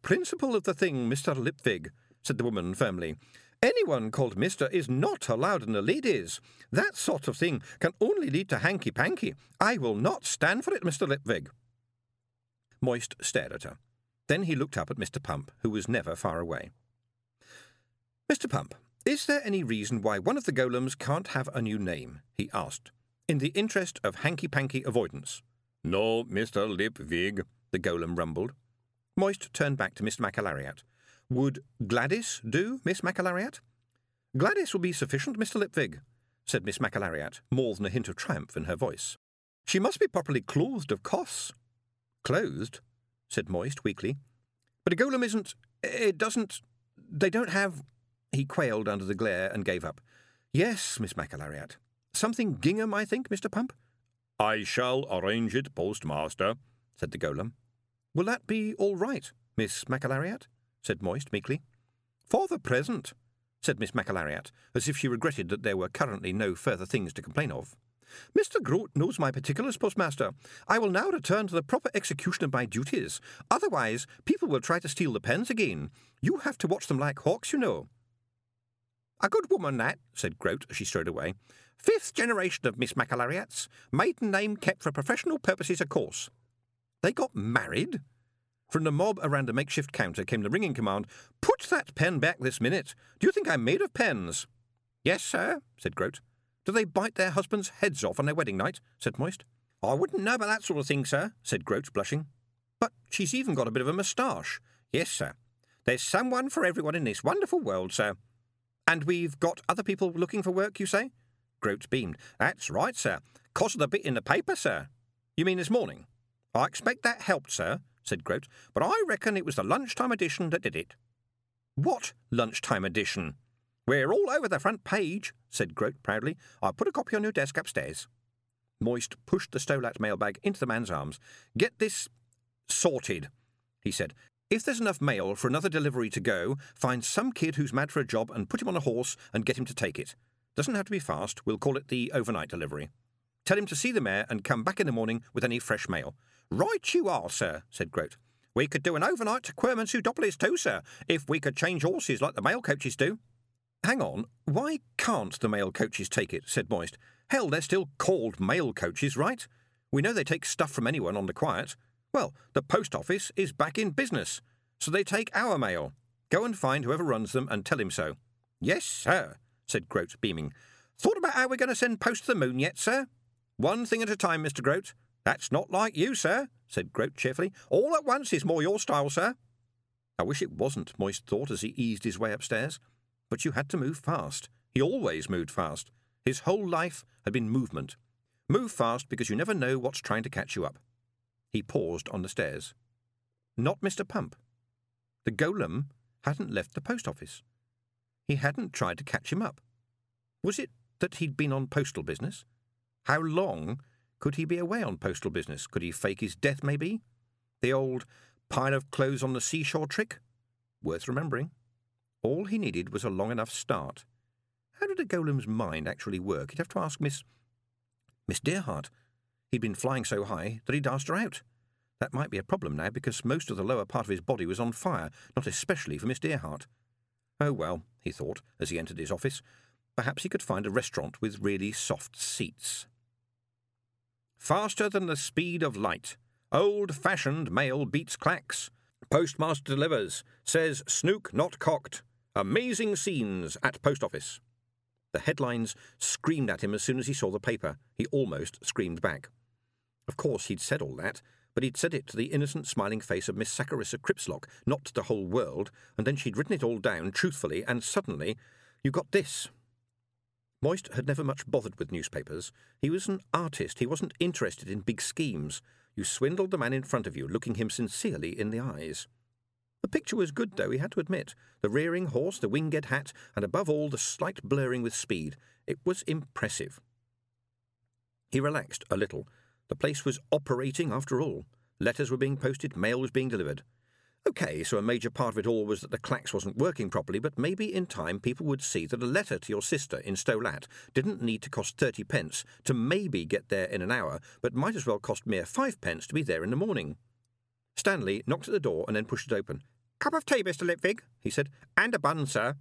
principle of the thing, Mr. Lipwig," said the woman firmly. "Anyone called Mr. is not allowed in the ladies. That sort of thing can only lead to hanky-panky. I will not stand for it, Mr. Lipwig." Moist stared at her. Then he looked up at Mr. Pump, who was never far away. "Mr. Pump, is there any reason why one of the golems can't have a new name?" he asked, in the interest of hanky-panky avoidance. "No, Mr. Lipwig," the golem rumbled. Moist turned back to Miss McAlariat. "Would Gladys do, Miss McAlariat?" "Gladys will be sufficient, Mr. Lipwig," said Miss McAlariat, more than a hint of triumph in her voice. "She must be properly clothed, of course." "Clothed?" said Moist weakly. "But a golem isn't... It doesn't... They don't have..." He quailed under the glare and gave up. "Yes, Miss McAlariat. Something gingham, I think, Mr. Pump?" "I shall arrange it, postmaster," said the golem. "Will that be all right, Miss McAlariat?" said Moist meekly. "For the present," said Miss McAlariat, as if she regretted that there were currently no further things to complain of. "Mr. Groat knows my particulars, postmaster. I will now return to the proper execution of my duties. Otherwise, people will try to steal the pens again. You have to watch them like hawks, you know." "A good woman, that," said Groat as she strode away. "5th generation of Miss McAlariats. Maiden name kept for professional purposes, of course." They got married? From the mob around a makeshift counter came the ringing command, "Put that pen back this minute. Do you think I'm made of pens?" "Yes, sir," said Groat. "Do they bite their husbands' heads off on their wedding night?" said Moist. "I wouldn't know about that sort of thing, sir," said Groat, blushing. "But she's even got a bit of a moustache." "Yes, sir. There's someone for everyone in this wonderful world, sir." "And we've got other people looking for work, you say?" Groat beamed. "That's right, sir. 'Cause of the bit in the paper, sir." "You mean this morning?" "I expect that helped, sir," said Groat, "but I reckon it was the lunchtime edition that did it." "What lunchtime edition?" "We're all over the front page," said Groat proudly. "I put a copy on your desk upstairs." Moist pushed the Stolat mailbag into the man's arms. "Get this sorted," he said. "If there's enough mail for another delivery to go, find some kid who's mad for a job and put him on a horse and get him to take it. Doesn't have to be fast. We'll call it the overnight delivery. Tell him to see the mayor and come back in the morning with any fresh mail." "Right you are, sir," said Groat. "We could do an overnight to Quirm and Pseudopolis too, sir, if we could change horses like the mail coaches do." "Hang on, why can't the mail coaches take it?" said Moist. "Hell, they're still called mail coaches, right? We know they take stuff from anyone on the quiet. Well, the post office is back in business, so they take our mail. Go and find whoever runs them and tell him so." "Yes, sir," said Groat, beaming. "Thought about how we're going to send post to the moon yet, sir?" "One thing at a time, Mr. Groat." "That's not like you, sir," said Groat cheerfully. "All at once is more your style, sir." I wish it wasn't, Moist thought as he eased his way upstairs. But you had to move fast. He always moved fast. His whole life had been movement. Move fast because you never know what's trying to catch you up. He paused on the stairs. Not Mr. Pump. The golem hadn't left the post office. He hadn't tried to catch him up. Was it that he'd been on postal business? How long could he be away on postal business? Could he fake his death, maybe? The old pile of clothes on the seashore trick? Worth remembering. All he needed was a long enough start. How did a golem's mind actually work? He'd have to ask Miss Dearheart. He'd been flying so high that he'd asked her out. That might be a problem now, because most of the lower part of his body was on fire, not especially for Miss Dearheart. Oh well, he thought, as he entered his office, perhaps he could find a restaurant with really soft seats. Faster than the speed of light. Old-fashioned mail beats clacks. Postmaster delivers. Says Snook not cocked. Amazing scenes at post office. The headlines screamed at him as soon as he saw the paper. He almost screamed back. Of course he'd said all that, but he'd said it to the innocent smiling face of Miss Saccharissa Cripslock, not to the whole world, and then she'd written it all down truthfully, and suddenly you got this. Moist had never much bothered with newspapers. He was an artist. He wasn't interested in big schemes. You swindled the man in front of you, looking him sincerely in the eyes. The picture was good, though, he had to admit. The rearing horse, the winged hat, and above all the slight blurring with speed. It was impressive. He relaxed a little. The place was operating after all. Letters were being posted, mail was being delivered. OK, so a major part of it all was that the clacks wasn't working properly, but maybe in time people would see that a letter to your sister in Stolat didn't need to cost 30 pence to maybe get there in an hour, but might as well cost mere 5 pence to be there in the morning. Stanley knocked at the door and then pushed it open. Cup of tea, Mr. Lipwig, he said. And a bun, sir.